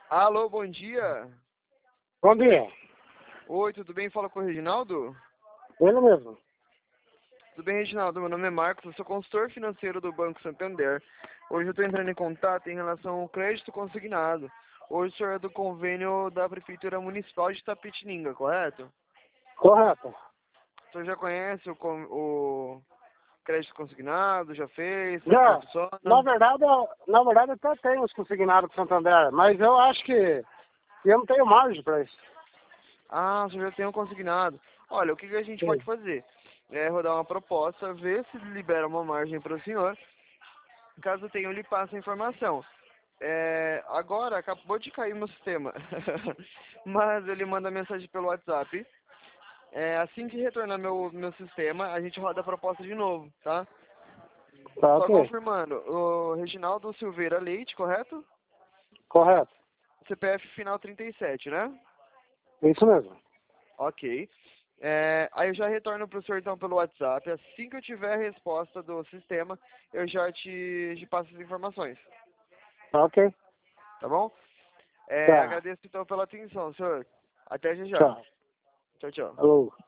Alô, bom dia. Bom dia. Oi, tudo bem? Fala com o Reginaldo? Ele mesmo. Tudo bem, Reginaldo? Meu nome é Marcos, eu sou consultor financeiro do Banco Santander. Hoje eu estou entrando em contato em relação ao crédito consignado. Hoje o senhor é do convênio da Prefeitura Municipal de Itapetininga, correto? Correto. O senhor já conhece o crédito consignado? Já fez? Sabe como Já, na funciona? verdade, eu até tenho os consignados com Santander, mas eu acho que eu não tenho margem para isso. Ah, o senhor já tem um consignado. Olha, o que a gente pode Sim. fazer? É rodar uma proposta, ver se libera uma margem para o senhor. Caso tenha, eu lhe passo a informação. Agora acabou de cair meu sistema, mas ele manda mensagem pelo WhatsApp. Assim que retornar meu sistema, a gente roda a proposta de novo, tá? Tá Só ok. confirmando, o Reginaldo Silveira Leite, correto? Correto. CPF final 37, né? Isso mesmo. Ok. Aí eu já retorno pro senhor então pelo WhatsApp. Assim que eu tiver a resposta do sistema, eu já te passo as informações, Tá ok. tá bom? Tá. Agradeço então pela atenção, senhor. Até já já. Tchau. Tchau, tchau. Alô.